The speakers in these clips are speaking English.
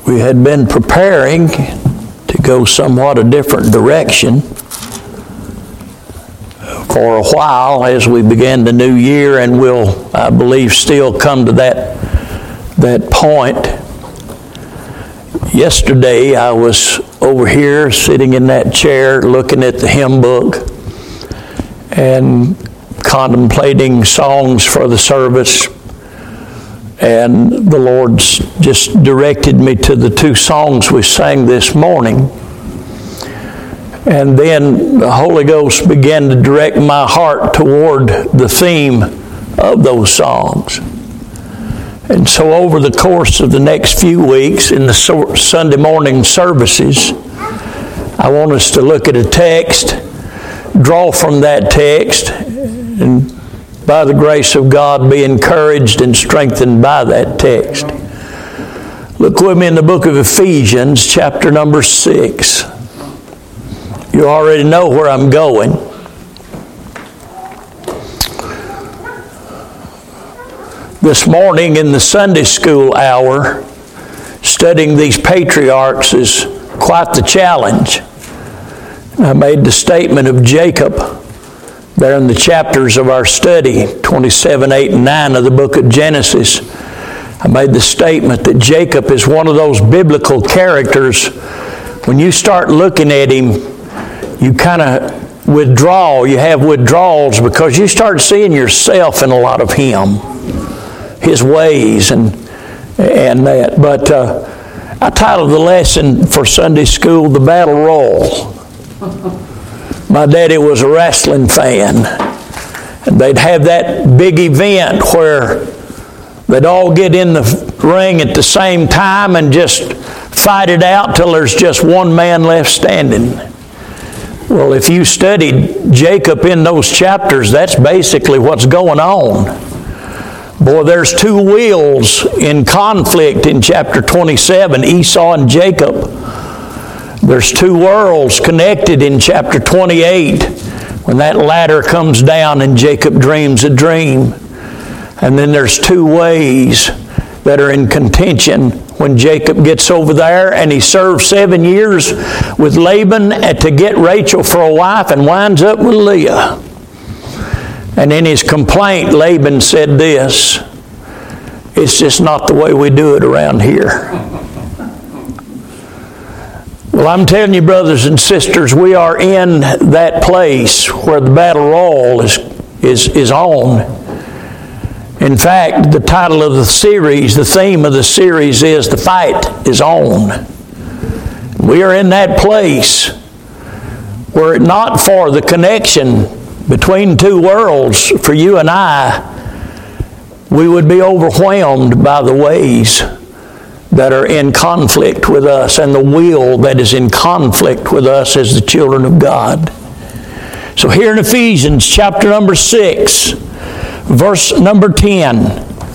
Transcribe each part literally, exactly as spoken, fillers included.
We had been preparing to go somewhat a different direction for a while as we began the new year, and will, I believe, still come to that that point. Yesterday I was over here sitting in that chair looking at the hymn book and contemplating songs for the service, and the Lord just directed me to the two songs we sang this morning. And then the Holy Ghost began to direct my heart toward the theme of those songs. And so over the course of the next few weeks in the Sunday morning services, I want us to look at a text, draw from that text, and by the grace of God be encouraged and strengthened by that text. Look with me in the book of Ephesians, chapter number six. You already know where I'm going. This morning in the Sunday school hour, studying these patriarchs is quite the challenge. I made the statement of Jacob there in the chapters of our study, twenty-seven, eight, and nine of the book of Genesis. I made the statement that Jacob is one of those biblical characters. When you start looking at him, you kind of withdraw. You have withdrawals because you start seeing yourself in a lot of him, his ways, and and that. But uh, I titled the lesson for Sunday school, The Battle Royal. My daddy was a wrestling fan, and they'd have that big event where they'd all get in the ring at the same time and just fight it out till there's just one man left standing. Well, if you studied Jacob in those chapters, that's basically what's going on. Boy, there's two wills in conflict in chapter twenty-seven, Esau and Jacob. There's two worlds connected in chapter twenty-eight when that ladder comes down and Jacob dreams a dream. And then there's two ways that are in contention when Jacob gets over there and he serves seven years with Laban to get Rachel for a wife and winds up with Leah. And in his complaint, Laban said this, "It's just not the way we do it around here." Well, I'm telling you, brothers and sisters, we are in that place where the battle royal is, is, is on. In fact, the title of the series, the theme of the series is "The Fight is On." We are in that place were it not for the connection between two worlds for you and I, we would be overwhelmed by the ways that are in conflict with us and the will that is in conflict with us as the children of God. So here in Ephesians chapter number six, verse number ten.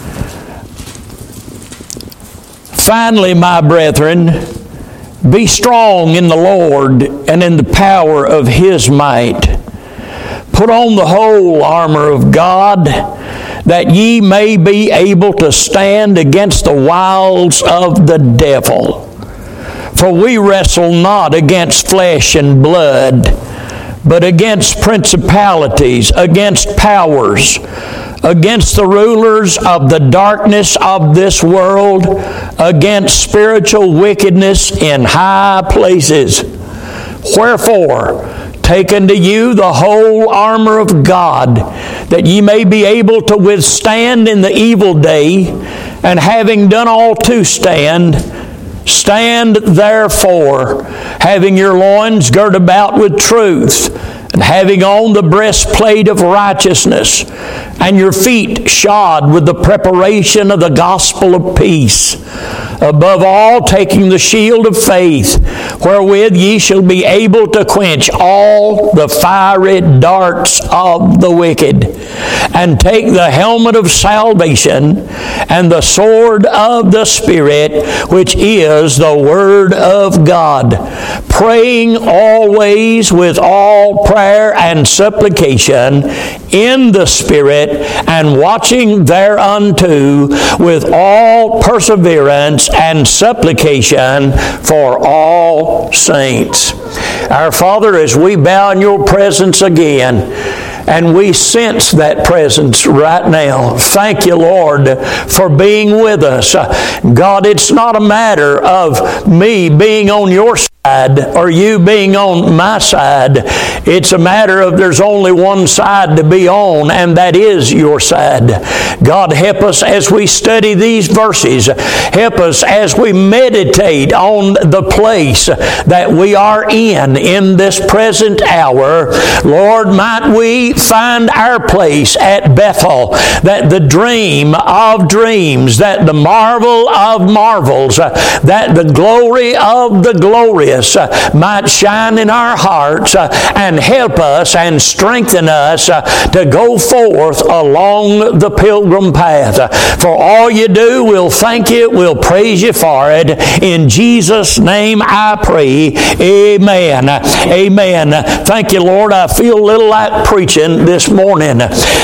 Finally, my brethren, be strong in the Lord and in the power of His might. Put on the whole armor of God, that ye may be able to stand against the wiles of the devil. For we wrestle not against flesh and blood, but against principalities, against powers, against the rulers of the darkness of this world, against spiritual wickedness in high places. Wherefore, take unto you the whole armor of God, that ye may be able to withstand in the evil day, and having done all to stand, stand therefore, having your loins girt about with truth, and having on the breastplate of righteousness, and your feet shod with the preparation of the gospel of peace. Above all, taking the shield of faith, wherewith ye shall be able to quench all the fiery darts of the wicked. And take the helmet of salvation and the sword of the Spirit, which is the Word of God, praying always with all prayer and supplication in the Spirit, and watching thereunto with all perseverance and supplication for all saints. Our Father, as we bow in your presence again, and we sense that presence right now. Thank you, Lord, for being with us. God, it's not a matter of me being on your side or you being on my side. It's a matter of there's only one side to be on, and that is your side. God, help us as we study these verses. Help us as we meditate on the place that we are in in this present hour. Lord, might we find our place at Bethel, that the dream of dreams, that the marvel of marvels, that the glory of the glorious might shine in our hearts and help us and strengthen us to go forth along the pilgrim path. For all you do, we'll thank you, we'll praise you for it. In Jesus' name I pray. Amen. Amen. Thank you, Lord. I feel a little like preaching this morning.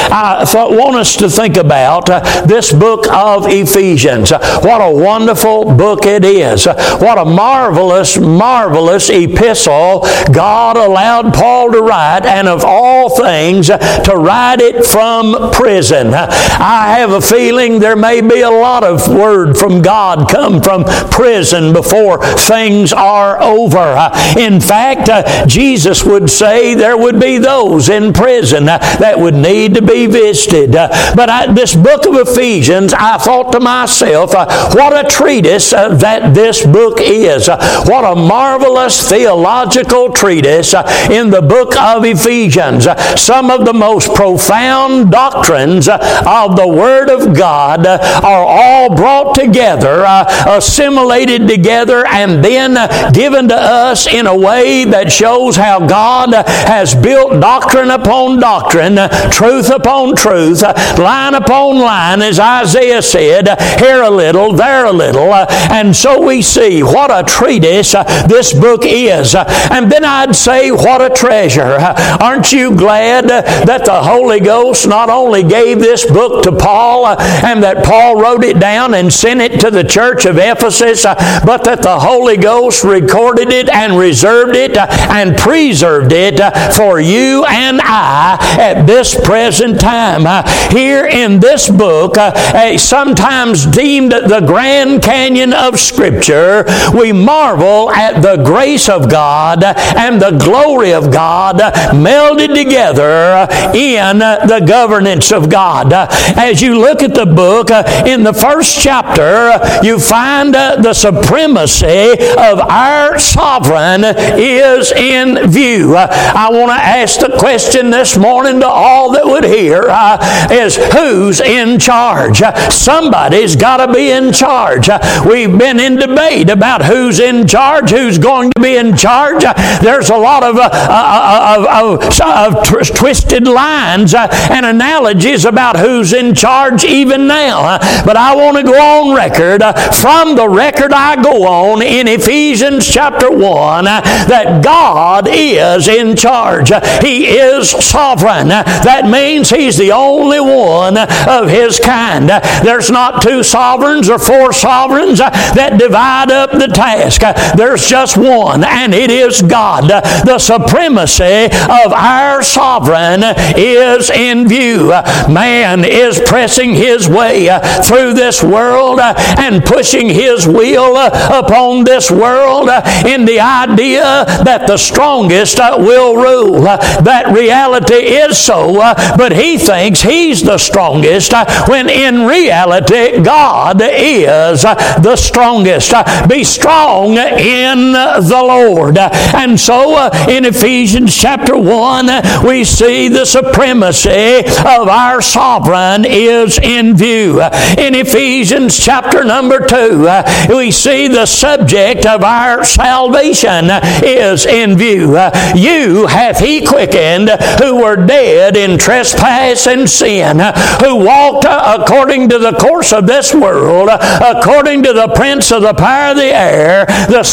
I thought, want us to think about uh, this book of Ephesians. What a wonderful book it is. What a marvelous, marvelous epistle God allowed Paul to write, and of all things, to write it from prison. I have a feeling there may be a lot of word from God come from prison before things are over. In fact, uh, Jesus would say there would be those in prison uh, that would need to be visited. Uh, but I, this book of Ephesians, I thought to myself, uh, what a treatise uh, that this book is. Uh, what a marvelous theological treatise uh, in the book of Ephesians. Uh, some of the most profound doctrines uh, of the Word of God uh, are all brought together, uh, assimilated together, and then uh, given to us in a way that shows how God uh, has built doctrine upon doctrine, uh, truth upon truth, uh, line upon line, as Isaiah said, uh, here a little, there a little. Uh, and so we see what a treatise uh, this book is. Uh, and then I'd say, what a treasure. Uh, aren't you glad uh, that the Holy Ghost not only gave this book to Paul, uh, and that Paul wrote it down and sent it to the church of Ephesus, uh, but that the Holy Ghost recorded it and reserved it uh, and preserved it uh, for you and I at this present time. Uh, here in this book, uh, uh, sometimes deemed the Grand Canyon of Scripture, we marvel at the grace of God and the glory of God melded together in the governance of God. As you look at the book, in the first chapter, you find the supremacy of our sovereign is in view. I want to ask the question this morning to all that would hear uh, is, who's in charge? Somebody's got to be in charge. We've been in debate about who's in charge, who's going to be in charge. There's a lot of, uh, uh, of, of, of tw- twisted lines uh, and analogies about who's in charge even now. But I want to go on record, uh, from the record I go on in Ephesians chapter one, uh, that God is in charge. He is sovereign. That means He's the only one of His kind. There's not two sovereigns or four sovereigns that divide up the task. There's just one, and it is God. The supremacy of our sovereign is in view. Man is pressing his way through this world and pushing his will upon this world in the idea that the strongest will rule. That reality is so, but he thinks he's the strongest, when in reality God is the strongest. Be strong in the Lord. And so in Ephesians chapter one, we see the supremacy of our sovereign is in view. In Ephesians chapter number two, we see the subject of our salvation is in view. You hath He quickened who were dead in trespass and sin, who walked according to the course of this world, according to the prince of the power of the air, the spirit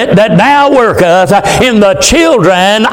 Spirit that now worketh in the children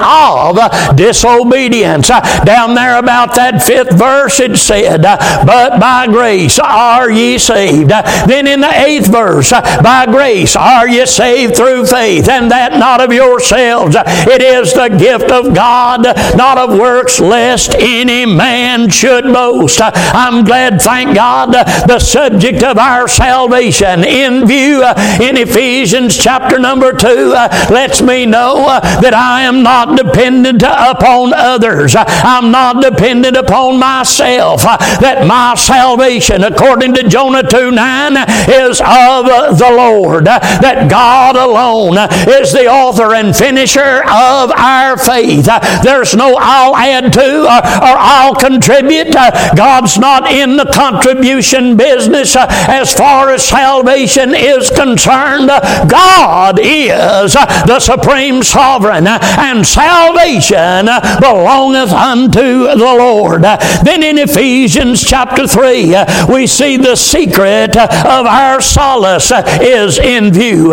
of disobedience. Down there about that fifth verse it said, but by grace are ye saved. Then in the eighth verse, by grace are ye saved through faith, and that not of yourselves. It is the gift of God, not of works, lest any man should boast. I'm glad, thank God, the subject of our salvation in view in Ephesians chapter number two lets me know that I am not dependent upon others. I'm not dependent upon myself. That my salvation, according to Jonah two nine, is of the Lord. That God alone is the author and finisher of our faith. There's no I'll add to or, or I'll contribute. God's not in the contribution business as far as salvation is concerned. God is the supreme sovereign, and salvation belongeth unto the Lord. Then in Ephesians chapter three, we see the secret of our solace is in view.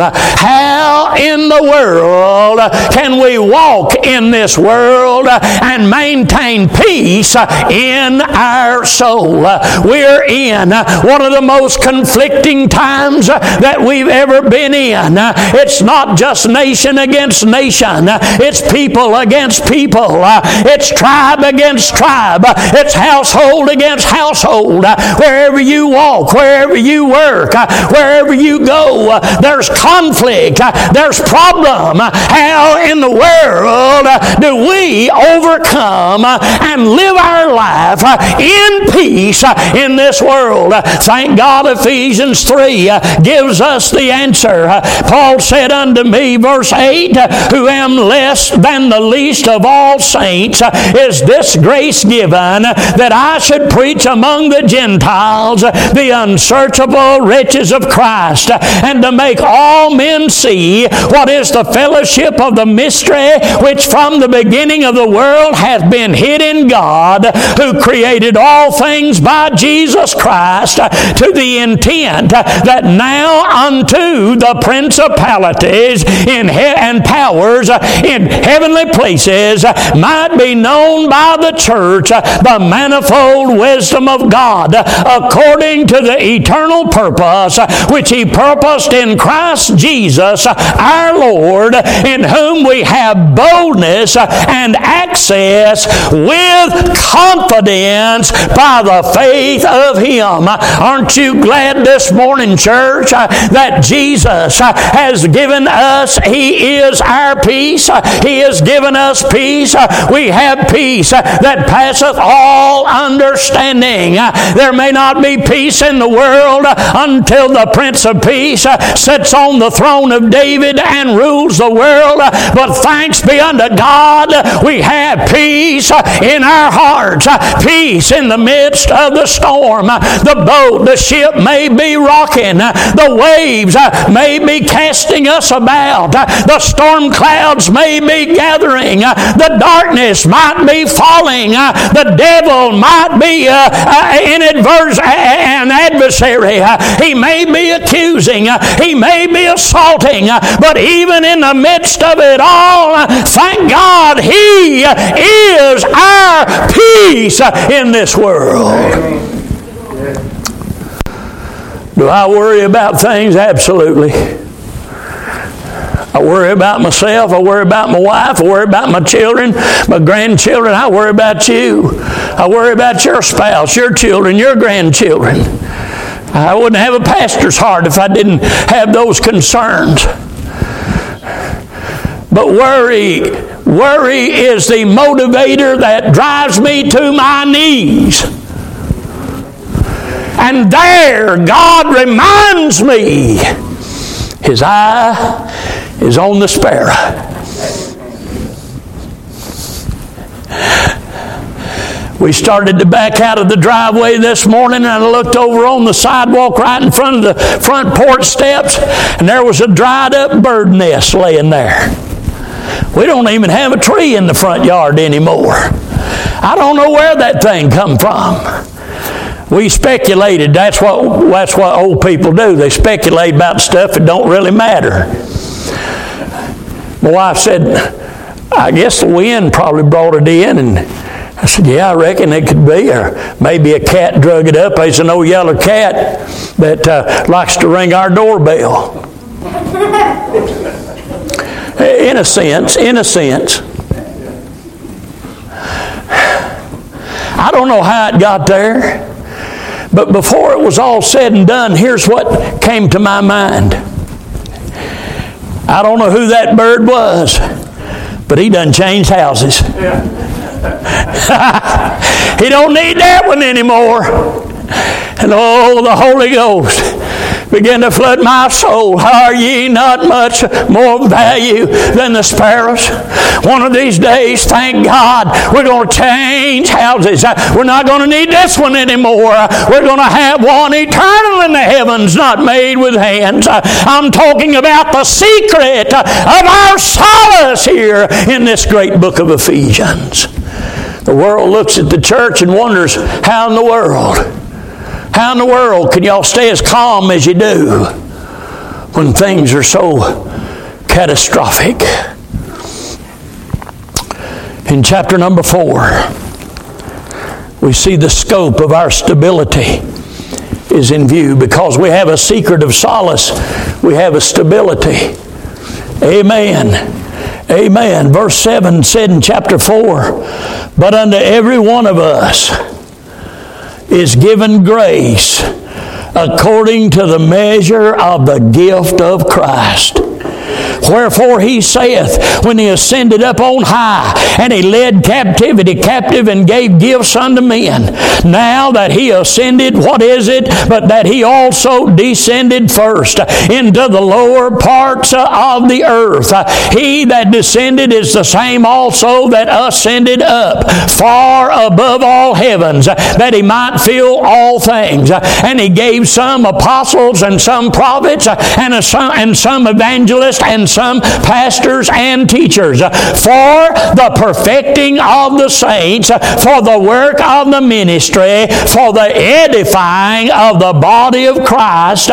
How in the world can we walk in this world and maintain peace in our soul? We're in one of the most conflicting times that we've ever been in. It's not just nation against nation. It's people against people. It's tribe against tribe. It's household against household. Wherever you walk, wherever you work, wherever you go, there's conflict. There's problem. How in the world do we overcome and live our life in peace in this world? Thank God Ephesians three gives us the answer. Paul said unto me, verse eight, who am less than the least of all saints, is this grace given, that I should preach among the Gentiles the unsearchable riches of Christ, and to make all men see what is the fellowship of the mystery which from the beginning of the world hath been hid in God, who created all things by Jesus Christ, to the intent that now unto the principalities in he- and powers in heavenly places might be known by the church the manifold wisdom of God, according to the eternal purpose which He purposed in Christ Jesus our Lord, in whom we have boldness and access with confidence by the faith of Him. Aren't you glad this morning, church, that Jesus has given us, He is our peace. He has given us peace. We have peace that passeth all understanding. There may not be peace in the world until the Prince of Peace sits on the throne of David and rules the world. But thanks be unto God, we have peace in our hearts. Peace in the midst of the storm. The boat, the ship may be rocking. The waves may be casting us about. The storm clouds may be gathering. The darkness might be falling. The devil might be uh, uh, in adverse, uh, an adversary. Uh, he may be accusing. Uh, he may be assaulting. Uh, but even in the midst of it all, uh, thank God He is our peace in this world. Do I worry about things? Absolutely. I worry about myself. I worry about my wife. I worry about my children, my grandchildren. I worry about you. I worry about your spouse, your children, your grandchildren. I wouldn't have a pastor's heart if I didn't have those concerns. But worry, worry is the motivator that drives me to my knees. And there, God reminds me, His eye is on the sparrow. We started to back out of the driveway this morning, and I looked over on the sidewalk right in front of the front porch steps, and there was a dried up bird nest laying there. We don't even have a tree in the front yard anymore. I don't know where that thing come from. We speculated. That's what that's what old people do. They speculate about stuff that don't really matter. My wife said, I guess the wind probably brought it in. And I said, yeah, I reckon it could be. Or maybe a cat drug it up. There's an old yellow cat that uh, likes to ring our doorbell. In a sense, in a sense. I don't know how it got there. But before it was all said and done, here's what came to my mind. I don't know who that bird was, but he done changed houses. Yeah. He don't need that one anymore. And oh, the Holy Ghost began to flood my soul. Are ye not much more value than the sparrows? One of these days, thank God, we're going to change houses. We're not going to need this one anymore. We're going to have one eternal in the heavens, not made with hands. I'm talking about the secret of our solace here in this great book of Ephesians. The world looks at the church and wonders, how in the world? How in the world can y'all stay as calm as you do when things are so catastrophic? In chapter number four, we see the scope of our stability is in view. Because we have a secret of solace, we have a stability. Amen. Amen. Verse seven said in chapter four, but unto every one of us is given grace according to the measure of the gift of Christ. Wherefore he saith, when he ascended up on high, and he led captivity captive and gave gifts unto men. Now that he ascended, what is it? But that he also descended first into the lower parts of the earth. He that descended is the same also that ascended up far above all heavens, that he might fill all things. And he gave some apostles and some prophets and, a, and some evangelists and some pastors and teachers for the perfecting of the saints, for the work of the ministry, for the edifying of the body of Christ,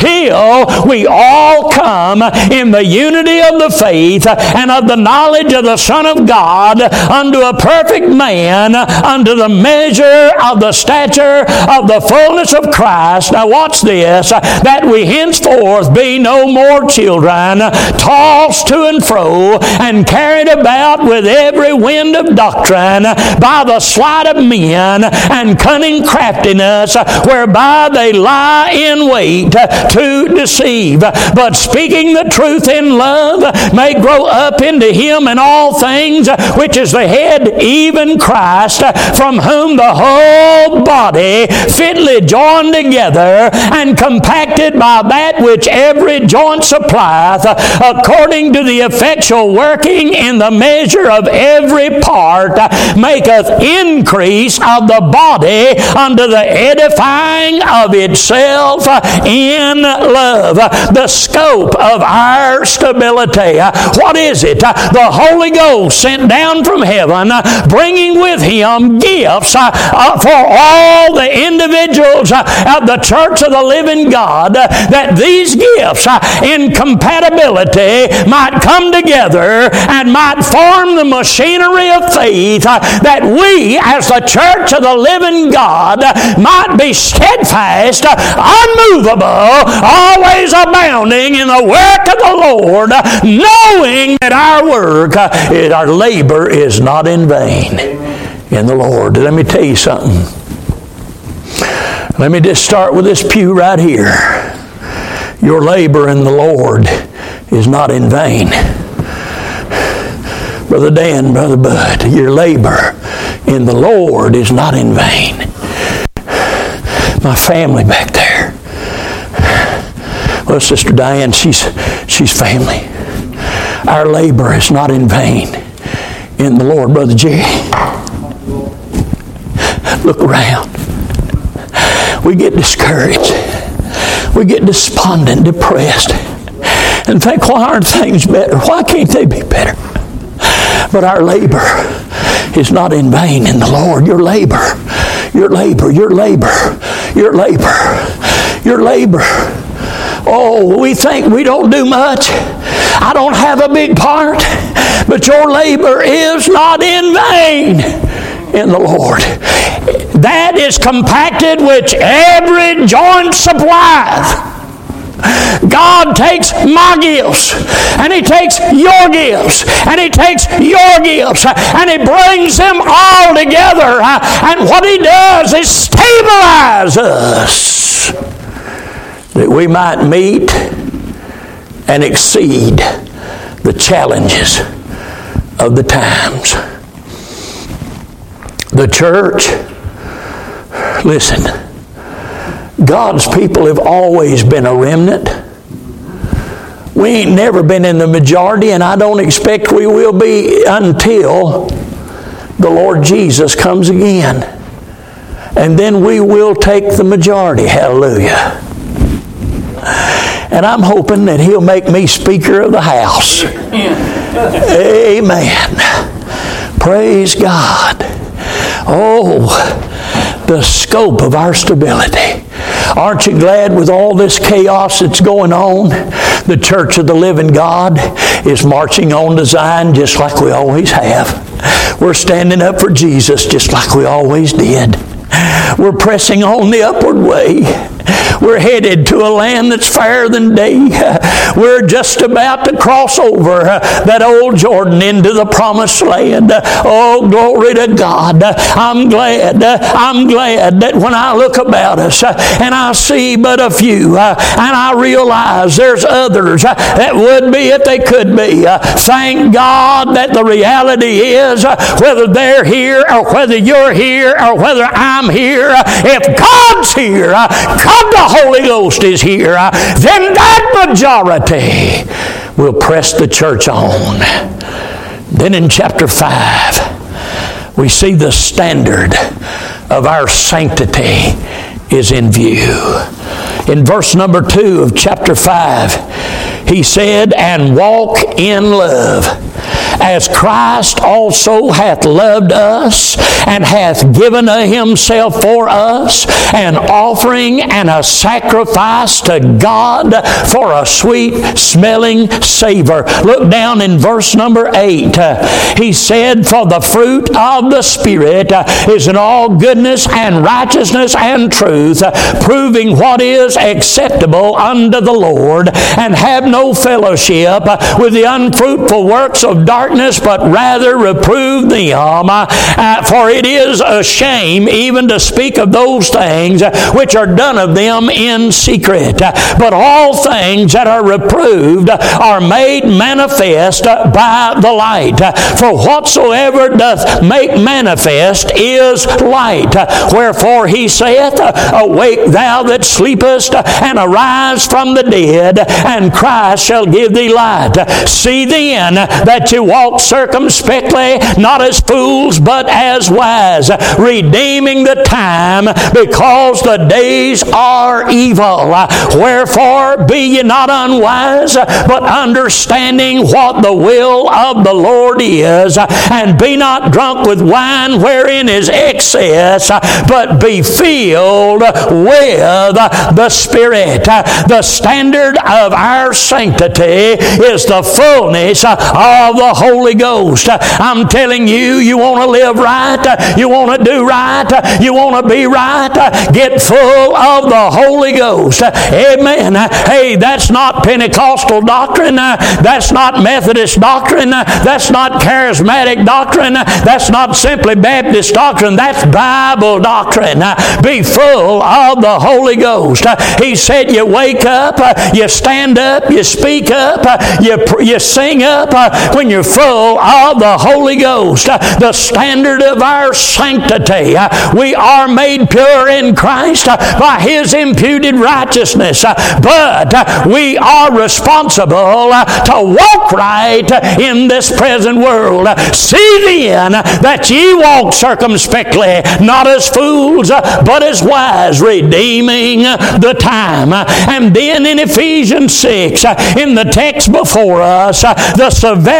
till we all come in the unity of the faith and of the knowledge of the Son of God, unto a perfect man, unto the measure of the stature of the fullness of Christ. Now watch this, that we henceforth be no more children, tossed to and fro, and carried about with every wind of doctrine, by the sleight of men and cunning craftiness, whereby they lie in wait to deceive. But speaking the truth in love, may grow up into him in all things, which is the head, even Christ, from whom the whole body fitly joined together and compacted by that which every joint supplieth, according to the effectual working in the measure of every part, maketh increase of the body unto the edifying of itself in love. The scope of our stability. What is it? The Holy Ghost sent down from heaven, bringing with him gifts for all the individuals of the church of the living God, that these gifts in compatibility might come together and might form the machinery of faith, that we as the church of the living God might be steadfast, unmovable, always abounding in the work of the Lord, knowing that our work, our labor is not in vain in the Lord. Let me tell you something. Let me just start with this pew right here. Your labor in the Lord is not in vain. Brother Dan, Brother Bud, your labor in the Lord is not in vain. My family back there. Well, Sister Diane, she's, she's family. Our labor is not in vain in the Lord. Brother Jerry, look around. We get discouraged. We get despondent, depressed, and think, why aren't things better? Why can't they be better? But our labor is not in vain in the Lord. Your labor, your labor, your labor, your labor, your labor. Oh, we think we don't do much. I don't have a big part. But your labor is not in vain in the Lord. That is compacted which every joint supplieth. God takes my gifts, and He takes your gifts, and He takes your gifts, and He brings them all together. And what He does is stabilize us that we might meet and exceed the challenges of the times. The church, listen, God's people have always been a remnant. We ain't never been in the majority, and I don't expect we will be until the Lord Jesus comes again. And then we will take the majority. Hallelujah. And I'm hoping that He'll make me Speaker of the House. Amen. Praise God. Oh, the scope of our stability. Aren't you glad with all this chaos that's going on, the Church of the Living God is marching on to Zion just like we always have. We're standing up for Jesus just like we always did. We're pressing on the upward way. We're headed to a land that's fairer than day. We're just about to cross over that old Jordan into the promised land. Oh, glory to God. I'm glad, I'm glad that when I look about us and I see but a few and I realize there's others that would be if they could be. Thank God that the reality is whether they're here or whether you're here or whether I'm here, if God's here, God the Holy Ghost is here, then that majority will press the church on. Then in chapter five, we see the standard of our sanctity is in view. In verse number two of chapter five, he said, "And walk in love, as Christ also hath loved us, and hath given Himself for us, an offering and a sacrifice to God for a sweet smelling savor." Look down in verse number eight. He said, "For the fruit of the Spirit is in all goodness and righteousness and truth, proving what is acceptable unto the Lord, and have no fellowship with the unfruitful works of darkness, but rather reprove them. Uh, for it is a shame even to speak of those things which are done of them in secret. But all things that are reproved are made manifest by the light. For whatsoever doth make manifest is light. Wherefore He saith, Awake thou that sleepest, and arise from the dead, and Christ shall give thee light. See then that you walk circumspectly, not as fools, but as wise, redeeming the time, because the days are evil. Wherefore be ye not unwise, but understanding what the will of the Lord is. And be not drunk with wine wherein is excess, but be filled with the Spirit. The standard of our sanctity is the fullness of the Holy Ghost. I'm telling you, you want to live right, you want to do right, you want to be right, get full of the Holy Ghost. Amen. Hey, that's not Pentecostal doctrine, that's not Methodist doctrine, that's not charismatic doctrine, that's not simply Baptist doctrine, that's Bible doctrine. Be full of the Holy Ghost. He said you wake up, you stand up, you speak up, you, you sing up when you're full of the Holy Ghost. The standard of our sanctity. We are made pure in Christ by His imputed righteousness, but we are responsible to walk right in this present world. See then that ye walk circumspectly, not as fools, but as wise, redeeming the time. And then in Ephesians six, in the text before us, the severity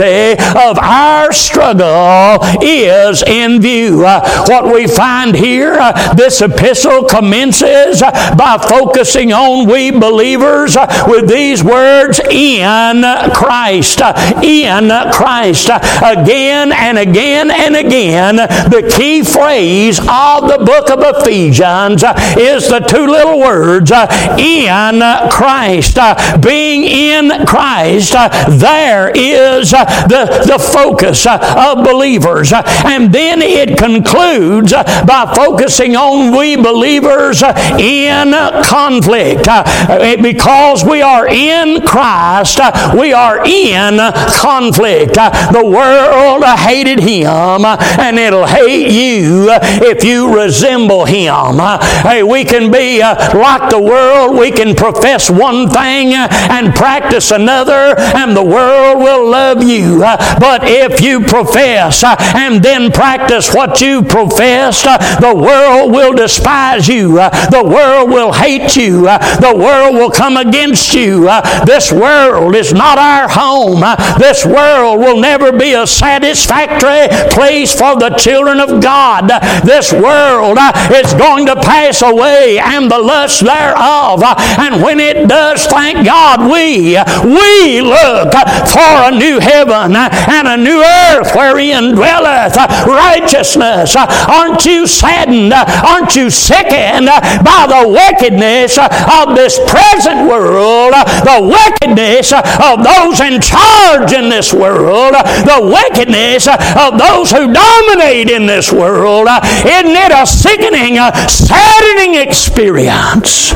reality of our struggle is in view. Uh, what we find here, uh, this epistle commences uh, by focusing on we believers uh, with these words, in Christ. Uh, in Christ. Uh, again and again and again, the key phrase of the book of Ephesians uh, is the two little words, uh, in Christ. Uh, being in Christ, uh, there is uh, the, the focus uh, of believers. Uh, and then it concludes uh, by focusing on we believers uh, in conflict. Uh, because we are in Christ, uh, we are in conflict. Uh, the world uh, hated Him, uh, and it'll hate you uh, if you resemble Him. Uh, hey, we can be uh, like the world. We can profess one thing uh, and practice another, and the world will love you. Uh, but if you profess uh, and then practice what you profess, uh, the world will despise you. Uh, the world will hate you. Uh, the world will come against you. Uh, this world is not our home. Uh, this world will never be a satisfactory place for the children of God. Uh, this world uh, is going to pass away, and the lust thereof. Uh, and when it does, thank God, we, we look for a new heaven and a new earth wherein dwelleth righteousness. Aren't you saddened? Aren't you sickened by the wickedness of this present world, the wickedness of those in charge in this world, the wickedness of those who dominate in this world? Isn't it a sickening, saddening experience?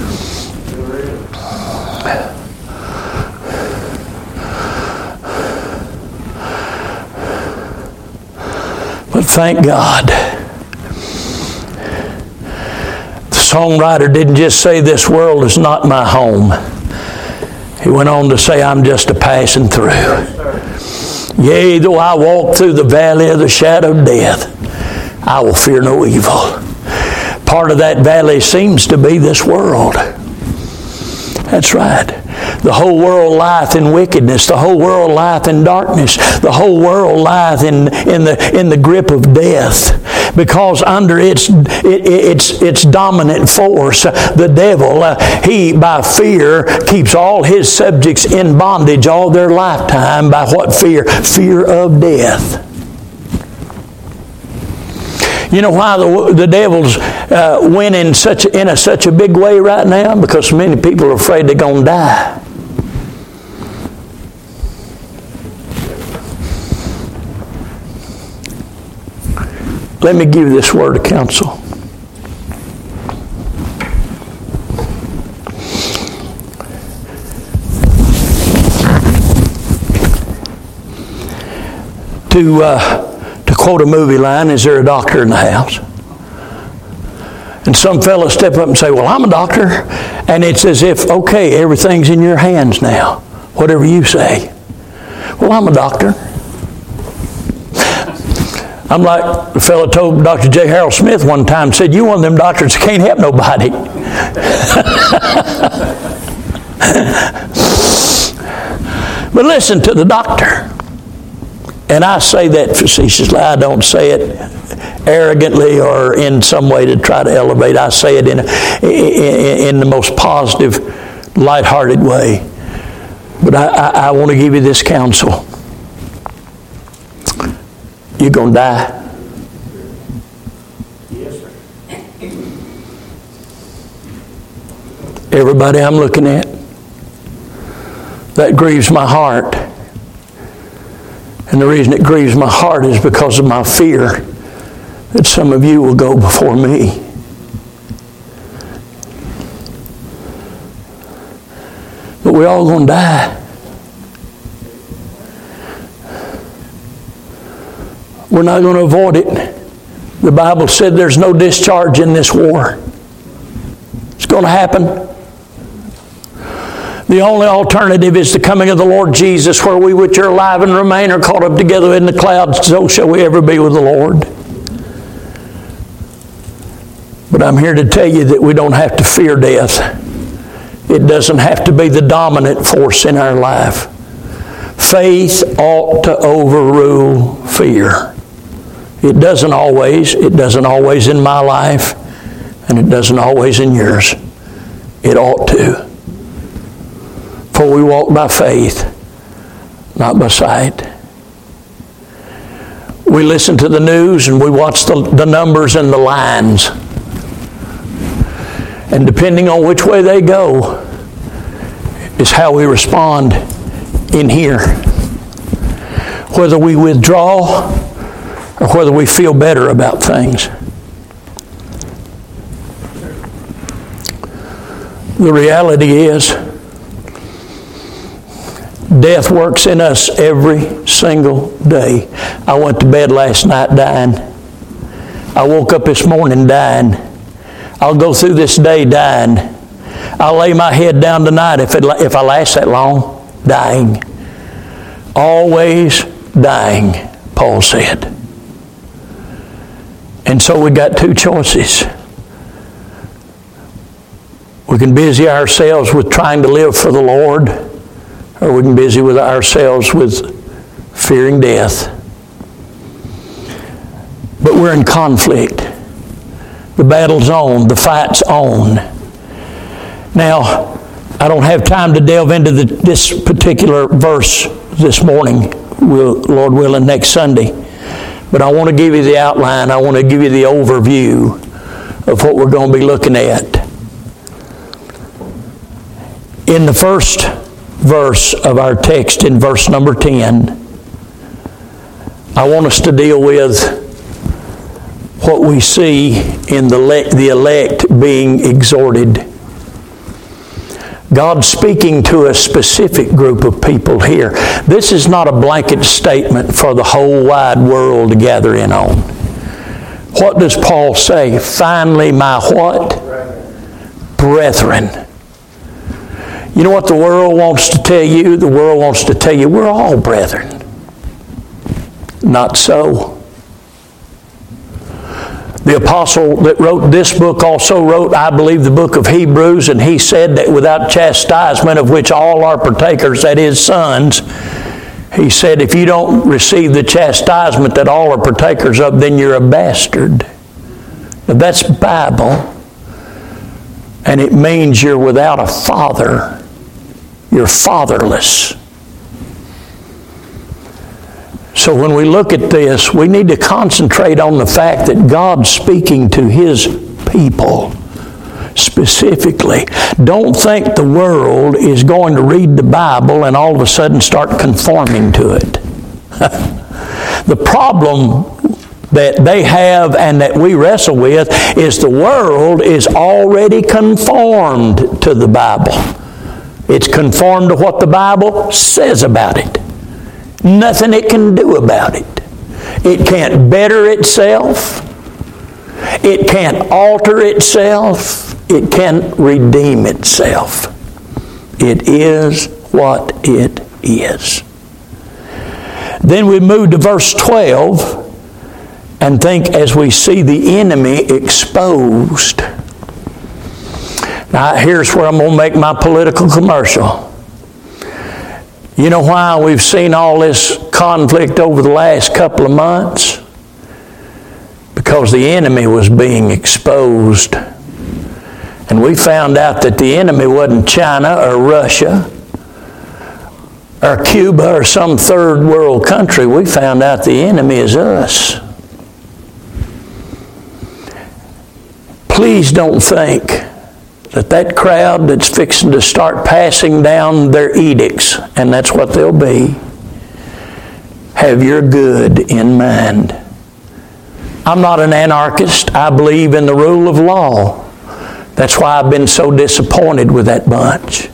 But thank God, the songwriter didn't just say this world is not my home. He went on to say, I'm just a passing through. Yea, though I walk through the valley of the shadow of death, I will fear no evil. Part of that valley seems to be this world. That's right. The whole world lieth in wickedness. The whole world lieth in darkness. The whole world lieth in, in, the, in the grip of death. Because under its, it, its, its dominant force, the devil, uh, he, by fear, keeps all his subjects in bondage all their lifetime. By what fear? Fear of death. You know why the, the devil's uh, winning such, in a, such a big way right now? Because many people are afraid they're going to die. Let me give you this word of counsel. To... Uh, To quote a movie line, is there a doctor in the house? And some fellow step up and say, well, I'm a doctor. And it's as if, okay, everything's in your hands now. Whatever you say. Well, I'm a doctor. I'm like the fellow told Doctor J. Harold Smith one time, said, you one of them doctors that can't help nobody. But listen to the doctor. And I say that facetiously. I don't say it arrogantly or in some way to try to elevate. I say it in, in, in the most positive, lighthearted way. But I, I, I want to give you this counsel. You're going to die. Yes, sir. Everybody I'm looking at, that grieves my heart. And the reason it grieves my heart is because of my fear that some of you will go before me. But we're all going to die. We're not going to avoid it. The Bible said there's no discharge in this war. It's going to happen. The only alternative is the coming of the Lord Jesus, where we which are alive and remain are caught up together in the clouds, so shall we ever be with the Lord. But I'm here to tell you that we don't have to fear death. It doesn't have to be the dominant force in our life. Faith ought to overrule fear. It doesn't always. It doesn't always in my life, and it doesn't always in yours. It ought to. For we walk by faith, not by sight. We listen to the news and we watch the, the numbers and the lines. And depending on which way they go is how we respond in here. Whether we withdraw or whether we feel better about things. The reality is, death works in us every single day. I went to bed last night dying. I woke up this morning dying. I'll go through this day dying. I'll lay my head down tonight if it, if I last that long, dying. Always dying, Paul said. And so we got two choices. We can busy ourselves with trying to live for the Lord, or we can busy with ourselves with fearing death. But we're in conflict. The battle's on. The fight's on. Now, I don't have time to delve into the, this particular verse this morning, we'll, Lord willing, next Sunday. But I want to give you the outline. I want to give you the overview of what we're going to be looking at. In the first verse of our text, in verse number ten, I want us to deal with what we see in the, le- the elect being exhorted. God's speaking to a specific group of people here. This is not a blanket statement for the whole wide world to gather in on. What does Paul say? Finally, my what? Brethren. You know what the world wants to tell you? The world wants to tell you we're all brethren. Not so. The apostle that wrote this book also wrote, I believe, the book of Hebrews, and he said that without chastisement, of which all are partakers, that is, sons, he said, if you don't receive the chastisement that all are partakers of, then you're a bastard. Now, that's Bible, and it means you're without a father. You're fatherless. So when we look at this, we need to concentrate on the fact that God's speaking to His people specifically. Don't think the world is going to read the Bible and all of a sudden start conforming to it. The problem that they have and that we wrestle with is the world is already conformed to the Bible. It's conformed to what the Bible says about it. Nothing it can do about it. It can't better itself. It can't alter itself. It can't redeem itself. It is what it is. Then we move to verse twelve and think as we see the enemy exposed. Now here's where I'm going to make my political commercial. You know why we've seen all this conflict over the last couple of months? Because the enemy was being exposed. And we found out that the enemy wasn't China or Russia or Cuba or some third world country. We found out the enemy is us. Please don't think that that crowd that's fixing to start passing down their edicts, and that's what they'll be, have your good in mind. I'm not an anarchist. I believe in the rule of law. That's why I've been so disappointed with that bunch.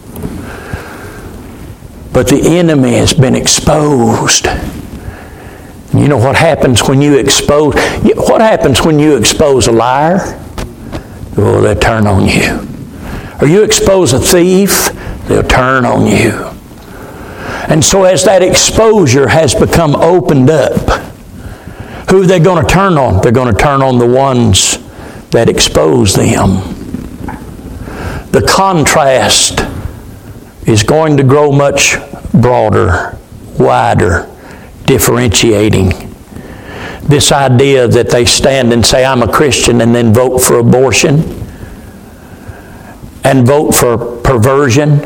But the enemy has been exposed. You know what happens when you expose, what happens when you expose a liar? Oh, they'll turn on you. Or you expose a thief, they'll turn on you. And so as that exposure has become opened up, who are they going to turn on? They're going to turn on the ones that expose them. The contrast is going to grow much broader wider, differentiating. This idea that they stand and say, I'm a Christian, and then vote for abortion and vote for perversion.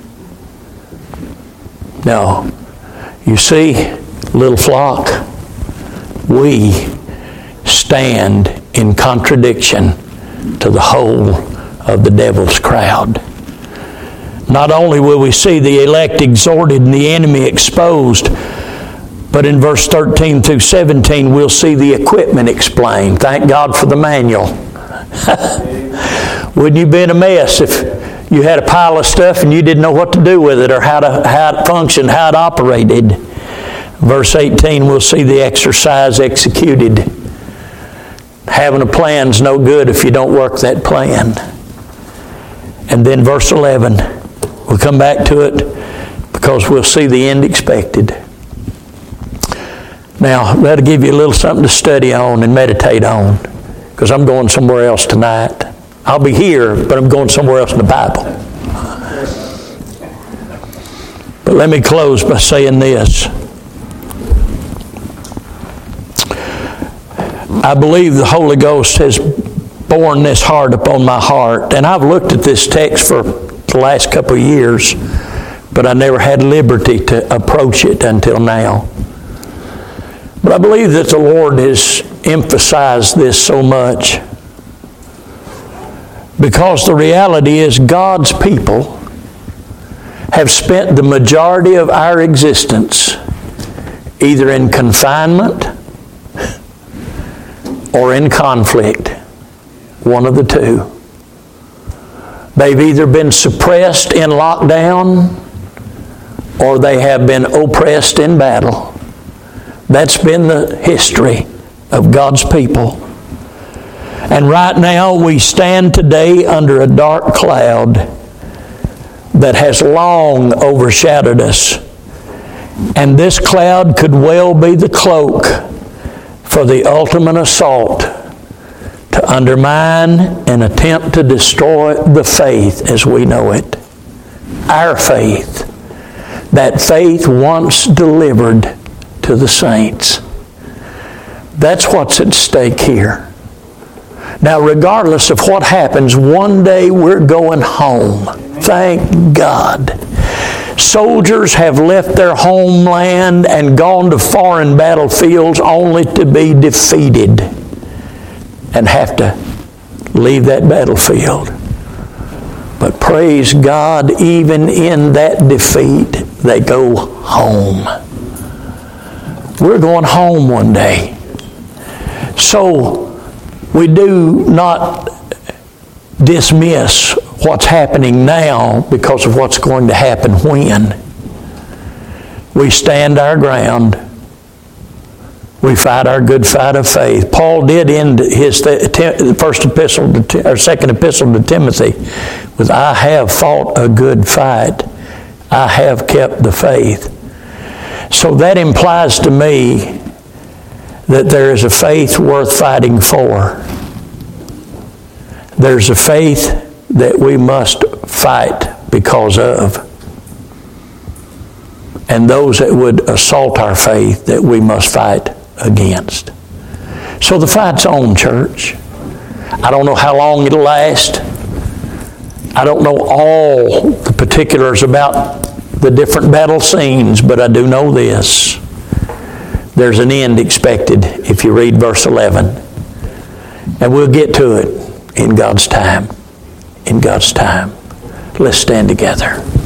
No. You see, little flock, we stand in contradiction to the whole of the devil's crowd. Not only will we see the elect exhorted and the enemy exposed, but in verse thirteen through seventeen, we'll see the equipment explained. Thank God for the manual. Wouldn't you be in a mess if you had a pile of stuff and you didn't know what to do with it or how to how it functioned, how it operated? Verse eighteen, we'll see the exercise executed. Having a plan's no good if you don't work that plan. And then verse eleven, we'll come back to it because we'll see the end expected. Now, that'll give you a little something to study on and meditate on, because I'm going somewhere else tonight. I'll be here, but I'm going somewhere else in the Bible. But let me close by saying this. I believe the Holy Ghost has borne this hard upon my heart, and I've looked at this text for the last couple of years, but I never had liberty to approach it until now. But I believe that the Lord has emphasized this so much because the reality is God's people have spent the majority of our existence either in confinement or in conflict, one of the two. They've either been suppressed in lockdown or they have been oppressed in battle. That's been the history of God's people. And right now we stand today under a dark cloud that has long overshadowed us. And this cloud could well be the cloak for the ultimate assault to undermine and attempt to destroy the faith as we know it. Our faith. That faith once delivered to the saints. That's what's at stake here. Now, regardless of what happens, one day we're going home. Thank God. Soldiers have left their homeland and gone to foreign battlefields only to be defeated and have to leave that battlefield. But praise God, even in that defeat, they go home. We're going home one day. So we do not dismiss what's happening now because of what's going to happen when. We stand our ground. We fight our good fight of faith. Paul did end his th- first epistle to, or second epistle to Timothy with, I have fought a good fight. I have kept the faith. So that implies to me that there is a faith worth fighting for. There's a faith that we must fight because of. And those that would assault our faith that we must fight against. So the fight's on, church. I don't know how long it'll last. I don't know all the particulars about the different battle scenes, but I do know this. There's an end expected if you read verse eleven. And we'll get to it in God's time. In God's time. Let's stand together.